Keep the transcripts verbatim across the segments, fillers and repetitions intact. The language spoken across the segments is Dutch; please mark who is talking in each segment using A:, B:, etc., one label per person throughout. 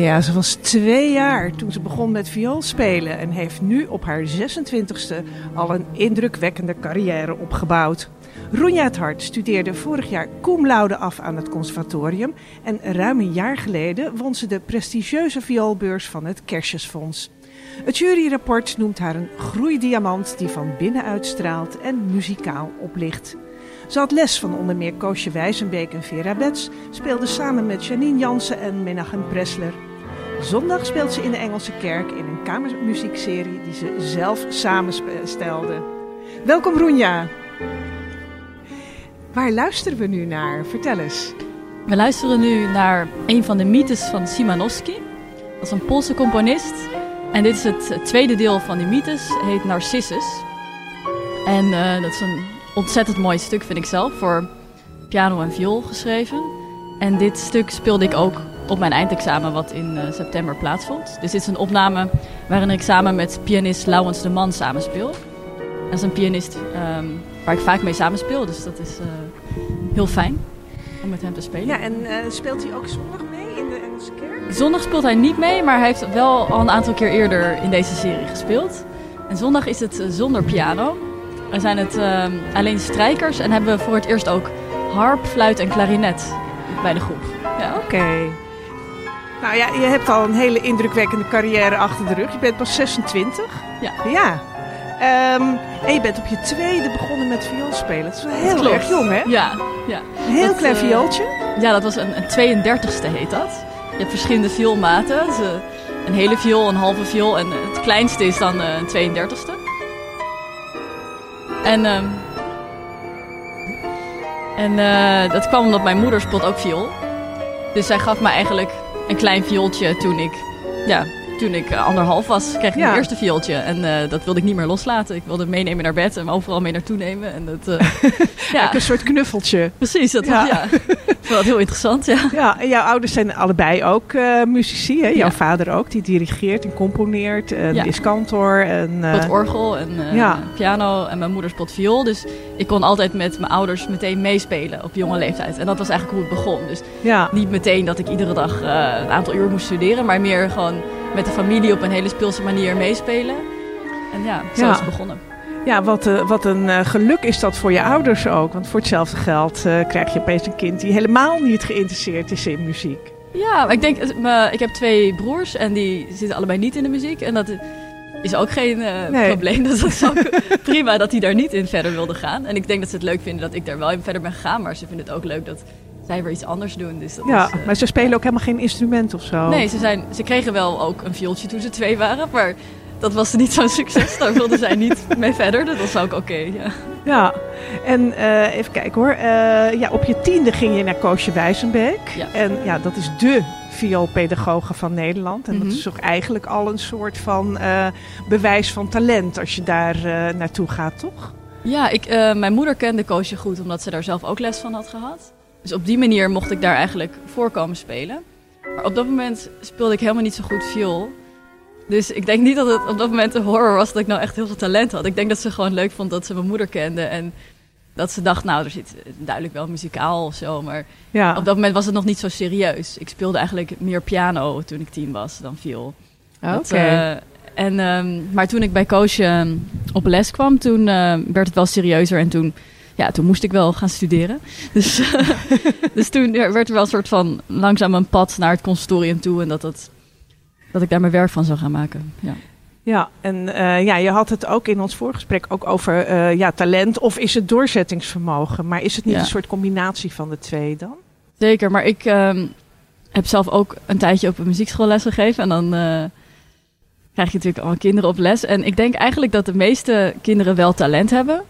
A: Ja, ze was twee jaar toen ze begon met viool spelen en heeft nu op haar zesentwintigste al een indrukwekkende carrière opgebouwd. Roenja het Hart studeerde vorig jaar cum laude af aan het conservatorium en ruim een jaar geleden won ze de prestigieuze vioolbeurs van het Kersjesfonds. Het juryrapport noemt haar een groeidiamant die van binnenuit straalt en muzikaal oplicht. Ze had les van onder meer Koosje Wijzenbeek en Vera Betts, speelde samen met Janine Jansen en Menachem Pressler. Zondag speelt ze in de Engelse Kerk in een kamermuziekserie die ze zelf samenstelde. Welkom Roenja. Waar luisteren we nu naar? Vertel eens.
B: We luisteren nu naar een van de mythes van Szymanowski. Dat is een Poolse componist. En dit is het tweede deel van die mythes, heet Narcissus. En uh, dat is een ontzettend mooi stuk, vind ik zelf, voor piano en viool geschreven. En dit stuk speelde ik ook op mijn eindexamen, wat in uh, september plaatsvond. Dus dit is een opname waarin ik samen met pianist Laurens de Man samenspeel. Dat is een pianist um, waar ik vaak mee samenspeel, dus dat is uh, heel fijn om met hem te spelen.
A: Ja, en uh, speelt hij ook zondag mee in de Engelse Kerk?
B: Zondag speelt hij niet mee, maar hij heeft wel al een aantal keer eerder in deze serie gespeeld. En zondag is het uh, zonder piano. Er zijn het uh, alleen strijkers en hebben we voor het eerst ook harp, fluit en klarinet bij de groep. Ja.
A: Oké. Okay. Nou ja, je hebt al een hele indrukwekkende carrière achter de rug. Je bent pas zesentwintig.
B: Ja.
A: Ja. Um, en je bent op je tweede begonnen met viool spelen. Dat is wel heel
B: Klopt.
A: erg jong, hè?
B: Ja. ja.
A: Een heel
B: dat,
A: klein
B: uh,
A: viooltje.
B: Ja, dat was een, een tweeëndertigste heet dat. Je hebt verschillende vioolmaten. Dus, uh, een hele viool, een halve viool en het kleinste is dan uh, een tweeëndertigste. En, um, en uh, dat kwam omdat mijn moeder speelt ook viool. Dus zij gaf me eigenlijk een klein viooltje toen ik, ja, toen ik anderhalf was. Kreeg ik ja. mijn eerste viooltje. En uh, dat wilde ik niet meer loslaten. Ik wilde het meenemen naar bed en overal mee naartoe nemen. En dat, uh, ja.
A: Een soort knuffeltje.
B: Precies, dat ja. ja. Ik vond dat heel interessant, ja.
A: Ja, en jouw ouders zijn allebei ook uh, muzici, hè? Jouw
B: ja.
A: vader ook, die dirigeert en componeert en
B: ja.
A: is kantor. En, uh,
B: speelt orgel en uh, ja. piano en mijn moeder speelt viool. Dus ik kon altijd met mijn ouders meteen meespelen op jonge leeftijd. En dat was eigenlijk hoe het begon. Dus
A: ja.
B: niet meteen dat ik iedere dag uh, een aantal uur moest studeren, maar meer gewoon met de familie op een hele speelse manier meespelen. En ja, zo
A: ja.
B: is het begonnen.
A: Ja, wat, uh, wat een uh, geluk is dat voor je ouders ook. Want voor hetzelfde geld uh, krijg je opeens een kind die helemaal niet geïnteresseerd is in muziek.
B: Ja, maar ik denk, uh, ik heb twee broers en die zitten allebei niet in de muziek. En dat is ook geen uh, nee. probleem. Dat is ook prima dat die daar niet in verder wilden gaan. En ik denk dat ze het leuk vinden dat ik daar wel in verder ben gegaan. Maar ze vinden het ook leuk dat zij weer iets anders doen. Dus dat
A: ja,
B: is, uh,
A: maar ze spelen ook helemaal geen instrument of zo?
B: Nee, ze, zijn, ze kregen wel ook een viooltje toen ze twee waren. Maar dat was niet zo'n succes. Daar wilden zij niet mee verder. Dat was ook oké, okay, ja.
A: Ja, en uh, even kijken hoor. Uh, ja, op je tiende ging je naar Koosje Wijzenbeek.
B: Ja.
A: En ja, dat is dé vioolpedagoge van Nederland. En
B: mm-hmm.
A: dat is toch eigenlijk al een soort van uh, bewijs van talent als je daar uh, naartoe gaat, toch?
B: Ja, ik, uh, mijn moeder kende Koosje goed omdat ze daar zelf ook les van had gehad. Dus op die manier mocht ik daar eigenlijk voor komen spelen. Maar op dat moment speelde ik helemaal niet zo goed viool. Dus ik denk niet dat het op dat moment een horror was dat ik nou echt heel veel talent had. Ik denk dat ze gewoon leuk vond dat ze mijn moeder kende. En dat ze dacht, nou, er zit duidelijk wel muzikaal of zo. Maar ja. op dat moment was het nog niet zo serieus. Ik speelde eigenlijk meer piano toen ik tien was dan viool.
A: Oké. Okay.
B: Uh, en, um, maar toen ik bij Koosje op les kwam, toen uh, werd het wel serieuzer. En toen, ja, toen moest ik wel gaan studeren. Dus, uh, dus toen werd er wel een soort van langzaam een pad naar het conservatorium toe. En dat, dat, dat ik daar mijn werk van zou gaan maken. Ja.
A: Ja, en uh, ja, je had het ook in ons voorgesprek ook over uh, ja, talent of is het doorzettingsvermogen. Maar is het niet ja. een soort combinatie van de twee dan?
B: Zeker, maar ik uh, heb zelf ook een tijdje op een muziekschool les gegeven. En dan uh, krijg je natuurlijk allemaal kinderen op les. En ik denk eigenlijk dat de meeste kinderen wel talent hebben.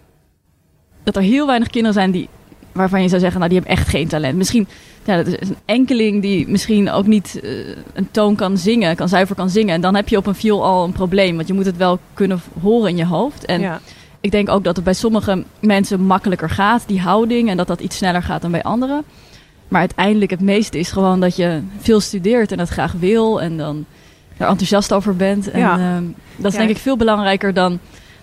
B: Dat er heel weinig kinderen zijn die, waarvan je zou zeggen, nou die hebben echt geen talent. Misschien ja, dat is een enkeling die misschien ook niet uh, een toon kan zingen, kan zuiver kan zingen. En dan heb je op een viool al een probleem, want je moet het wel kunnen horen in je hoofd. En ja. ik denk ook dat het bij sommige mensen makkelijker gaat, die houding, en dat dat iets sneller gaat dan bij anderen. Maar uiteindelijk het meeste is gewoon dat je veel studeert en dat graag wil en dan er enthousiast over bent. En ja. uh, dat is ja. denk ik veel belangrijker dan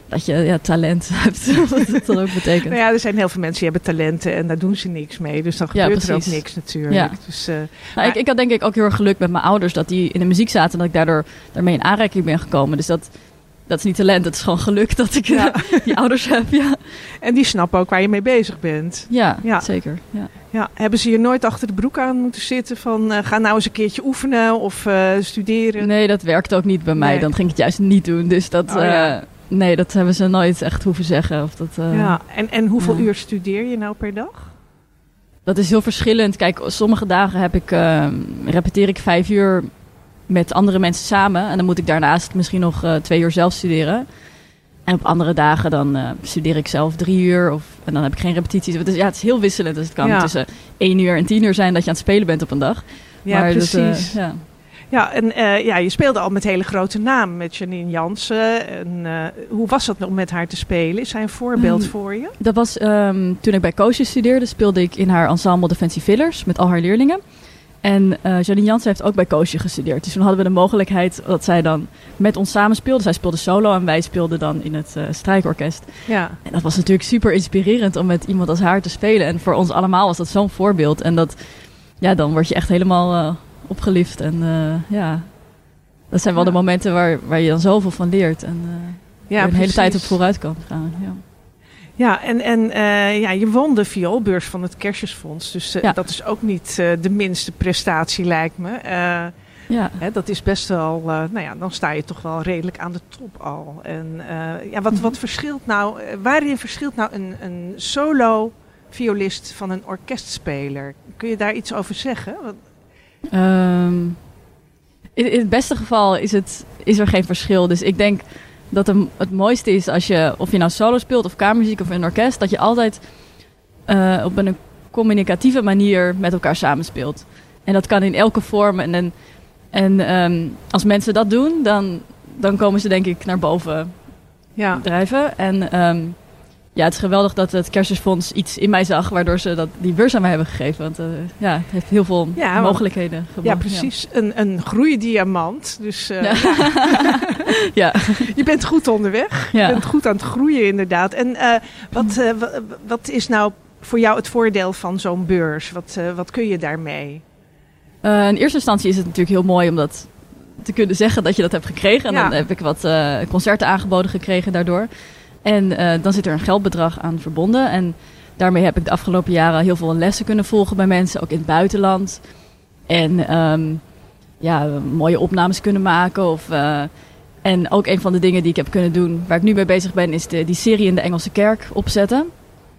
B: dat je ja, talent hebt. Wat dat dan ook betekent.
A: Nou ja, er zijn heel veel mensen die hebben talenten en daar doen ze niks mee. Dus dan gebeurt ja, er ook niks natuurlijk.
B: Ja.
A: Dus, uh,
B: nou,
A: maar...
B: ik, ik had denk ik ook heel erg geluk met mijn ouders dat die in de muziek zaten en dat ik daardoor daarmee in aanraking ben gekomen. Dus dat, dat is niet talent, dat is gewoon geluk dat ik ja. die ouders heb. Ja.
A: En die snappen ook waar je mee bezig bent.
B: Ja, ja. zeker. Ja.
A: Ja, hebben ze je nooit achter de broek aan moeten zitten van uh, ga nou eens een keertje oefenen of uh, studeren?
B: Nee, dat werkte ook niet bij mij. Nee. Dan ging ik het juist niet doen. Dus dat, oh, ja. uh, nee, dat hebben ze nooit echt hoeven zeggen. Of dat, uh,
A: ja. En, en hoeveel
B: ja.
A: uur studeer je nou per dag?
B: Dat is heel verschillend. Kijk, sommige dagen heb ik, uh, repeteer ik vijf uur met andere mensen samen. En dan moet ik daarnaast misschien nog uh, twee uur zelf studeren. En op andere dagen dan uh, studeer ik zelf drie uur. Of, en dan heb ik geen repetities. Dus ja, het is heel wisselend. Dus het kan ja. tussen één uur en tien uur zijn dat je aan het spelen bent op een dag.
A: Ja,
B: maar
A: precies.
B: Dat, uh, ja.
A: ja, en uh, ja, je speelde al met hele grote namen. Met Janine Jansen. En, uh, hoe was dat om met haar te spelen? Is zij een voorbeeld um, voor je?
B: Dat was um, toen ik bij Koosje studeerde. Speelde ik in haar ensemble De Fancy Fillers met al haar leerlingen. En uh, Janine Jansen heeft ook bij Koosje gestudeerd. Dus toen hadden we de mogelijkheid dat zij dan met ons samen speelde. Zij speelde solo en wij speelden dan in het uh, strijkorkest.
A: Ja.
B: En dat was natuurlijk super inspirerend om met iemand als haar te spelen. En voor ons allemaal was dat zo'n voorbeeld. En dat, ja, dan word je echt helemaal uh, opgeliefd. En uh, ja, dat zijn wel ja. de momenten waar, waar je dan zoveel van leert. En uh, ja, een hele tijd op vooruit kan gaan. Ja.
A: Ja, en, en uh, ja, je won de vioolbeurs van het Kerstjesfonds. Dus uh, ja. dat is ook niet uh, de minste prestatie, lijkt me. Uh, ja. Hè, dat is best wel... Uh, nou ja, dan sta je toch wel redelijk aan de top al. En uh, ja, wat, wat verschilt nou... Uh, waarin verschilt nou een, een solo-violist van een orkestspeler? Kun je daar iets over zeggen?
B: Um, in, in het beste geval is, het, is er geen verschil. Dus ik denk... dat het mooiste is als je, of je nou solo speelt of kamermuziek of in een orkest, dat je altijd uh, op een communicatieve manier met elkaar samenspeelt. En dat kan in elke vorm. En, en, en um, als mensen dat doen, dan, dan komen ze denk ik naar boven ja. drijven. En um, ja, het is geweldig dat het Kerstjesfonds iets in mij zag, waardoor ze dat, die beurs aan mij hebben gegeven. Want uh, ja, het heeft heel veel ja, mogelijkheden gebracht.
A: Ja, precies. Ja. Een, een groeidiamant. Dus uh,
B: ja. ja.
A: Je bent goed onderweg. Ja. Je bent goed aan het groeien inderdaad. En uh, wat, uh, w- wat is nou voor jou het voordeel van zo'n beurs? Wat, uh, wat kun je daarmee?
B: Uh, in eerste instantie is het natuurlijk heel mooi om dat te kunnen zeggen dat je dat hebt gekregen. En ja. dan heb ik wat uh, concerten aangeboden gekregen daardoor. En uh, dan zit er een geldbedrag aan verbonden. En daarmee heb ik de afgelopen jaren heel veel lessen kunnen volgen bij mensen, ook in het buitenland. En um, ja, mooie opnames kunnen maken. Of, uh, en ook een van de dingen die ik heb kunnen doen, waar ik nu mee bezig ben, is de, die serie in de Engelse kerk opzetten.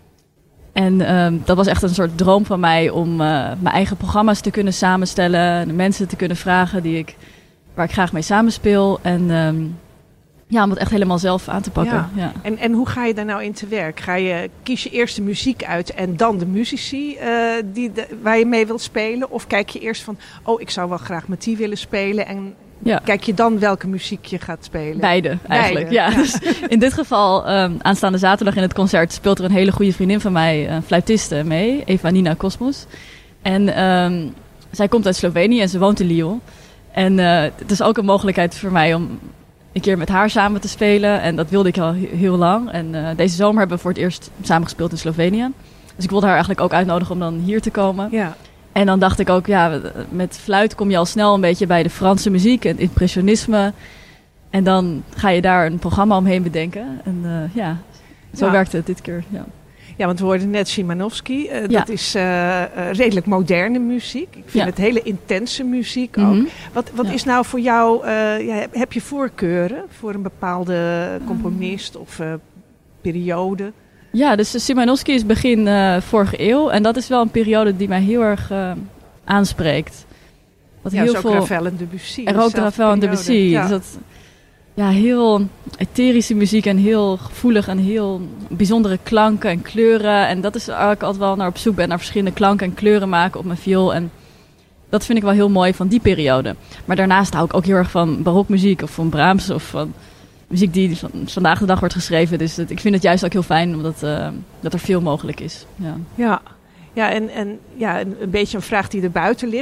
B: En um, dat was echt een soort droom van mij om uh, mijn eigen programma's te kunnen samenstellen. De mensen te kunnen vragen die ik, waar ik graag mee samenspeel. En um, ja, om het echt helemaal zelf aan te pakken.
A: Ja.
B: Ja.
A: En, en hoe ga je daar nou in te werk? Ga je, kies je eerst de muziek uit en dan de muzici uh, die de, waar je mee wilt spelen? Of kijk je eerst van, oh, ik zou wel graag met die willen spelen. En ja. kijk je dan welke muziek je gaat spelen?
B: Beide, eigenlijk. Beide. Ja, ja. Dus in dit geval, um, aanstaande zaterdag in het concert speelt er een hele goede vriendin van mij, een fluitiste, mee. Evanina Kosmos. En um, zij komt uit Slovenië en ze woont in Lyon. En uh, het is ook een mogelijkheid voor mij om een keer met haar samen te spelen. En dat wilde ik al heel lang. En uh, deze zomer hebben we voor het eerst samen gespeeld in Slovenië. Dus ik wilde haar eigenlijk ook uitnodigen om dan hier te komen. Ja. En dan dacht ik ook, ja, met fluit kom je al snel een beetje bij de Franse muziek en het impressionisme. En dan ga je daar een programma omheen bedenken. En uh, ja, zo ja. werkte het dit keer. Ja.
A: Ja, want we hoorden net Szymanowski. Uh, ja. Dat is uh, uh, redelijk moderne muziek. Ik vind ja. het hele intense muziek ook. Mm-hmm. Wat, wat ja. is nou voor jou... Uh, ja, heb je voorkeuren voor een bepaalde componist of uh, periode?
B: Ja, dus Szymanowski is begin uh, vorige eeuw. En dat is wel een periode die mij heel erg uh, aanspreekt.
A: Wat ja, heel veel... Ravel en Debussy.
B: En ook Ravel en Debussy. Ja. Dus dat, ja, heel etherische muziek en heel gevoelig en heel bijzondere klanken en kleuren. En dat is waar ik altijd wel naar op zoek ben, naar verschillende klanken en kleuren maken op mijn viool. En dat vind ik wel heel mooi van die periode. Maar daarnaast hou ik ook heel erg van barokmuziek of van Brahms of van muziek die van, vandaag de dag wordt geschreven. Dus het, ik vind het juist ook heel fijn omdat uh, dat er veel mogelijk is. Ja,
A: ja. Ja, en, en ja, een, een beetje een vraag die er buiten ligt. Maar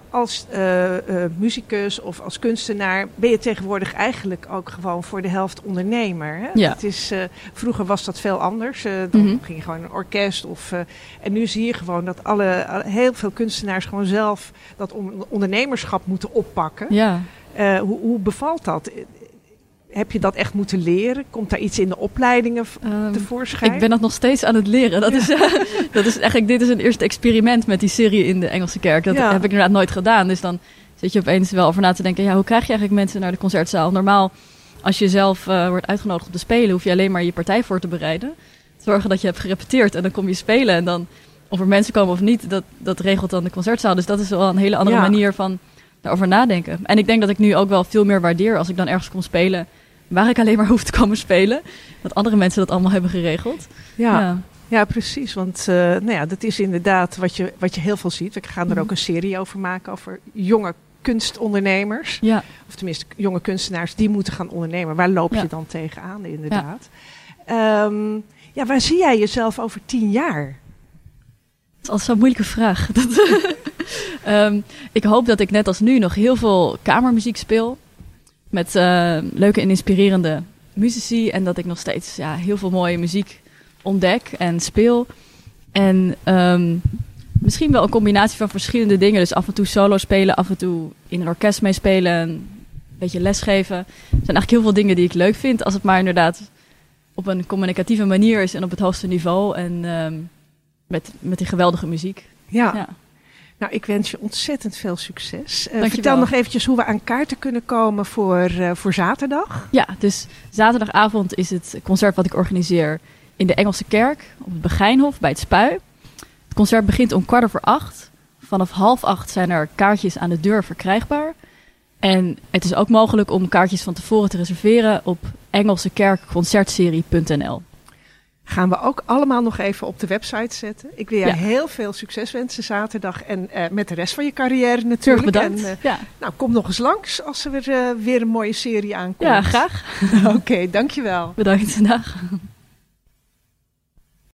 A: als uh, uh, muzikus of als kunstenaar ben je tegenwoordig eigenlijk ook gewoon voor de helft ondernemer. Hè?
B: Ja.
A: Het is, uh, vroeger was dat veel anders. Uh, dan
B: Mm-hmm.
A: ging je gewoon een orkest. Of, uh, en nu zie je gewoon dat alle, uh, heel veel kunstenaars gewoon zelf dat on- ondernemerschap moeten oppakken.
B: Ja.
A: Uh, hoe, hoe bevalt dat? Heb je dat echt moeten leren? Komt daar iets in de opleidingen um, tevoorschijn?
B: Ik ben dat nog steeds aan het leren. Dat, ja. is, uh, dat is eigenlijk, dit is een eerste experiment met die serie in de Engelse kerk. Dat ja. heb ik inderdaad nooit gedaan. Dus dan zit je opeens wel over na te denken. Ja, hoe krijg je eigenlijk mensen naar de concertzaal? Normaal, als je zelf uh, wordt uitgenodigd om te spelen, hoef je alleen maar je partij voor te bereiden. Zorgen dat je hebt gerepeteerd en dan kom je spelen. En dan, of er mensen komen of niet, dat, dat regelt dan de concertzaal. Dus dat is wel een hele andere ja. manier van daarover nadenken. En ik denk dat ik nu ook wel veel meer waardeer als ik dan ergens kom spelen, waar ik alleen maar hoef te komen spelen. Dat andere mensen dat allemaal hebben geregeld.
A: Ja, ja. ja precies. Want uh, nou ja, dat is inderdaad wat je, wat je heel veel ziet. We gaan er mm. ook een serie over maken over jonge kunstondernemers.
B: Ja.
A: Of tenminste jonge kunstenaars die moeten gaan ondernemen. Waar loop je ja. dan tegenaan inderdaad? Ja. Um, ja, waar zie jij jezelf over tien jaar?
B: Dat is altijd zo'n moeilijke vraag. Dat, um, ik hoop dat ik net als nu nog heel veel kamermuziek speel. Met uh, leuke en inspirerende muzici. En dat ik nog steeds ja, heel veel mooie muziek ontdek en speel. En um, misschien wel een combinatie van verschillende dingen. Dus af en toe solo spelen, af en toe in een orkest meespelen. Een beetje lesgeven. Er zijn eigenlijk heel veel dingen die ik leuk vind. Als het maar inderdaad op een communicatieve manier is en op het hoogste niveau. En um, met, met die geweldige muziek.
A: Ja. ja. Nou, ik wens je ontzettend veel succes. Uh, vertel
B: wel.
A: nog eventjes hoe we aan kaarten kunnen komen voor, uh, voor zaterdag.
B: Ja, dus zaterdagavond is het concert wat ik organiseer in de Engelse kerk op het Begijnhof bij het Spui. Het concert begint om kwart over acht. Vanaf half acht zijn er kaartjes aan de deur verkrijgbaar. En het is ook mogelijk om kaartjes van tevoren te reserveren op engelsekerkconcertserie punt n l.
A: Gaan we ook allemaal nog even op de website zetten. Ik wil je ja. heel veel succes wensen zaterdag. En uh, met de rest van je carrière natuurlijk.
B: Bedankt.
A: En, uh,
B: ja.
A: Nou, kom nog eens langs als er uh, weer een mooie serie aankomt.
B: Ja, graag.
A: Oké, okay, dankjewel.
B: Bedankt. Dag.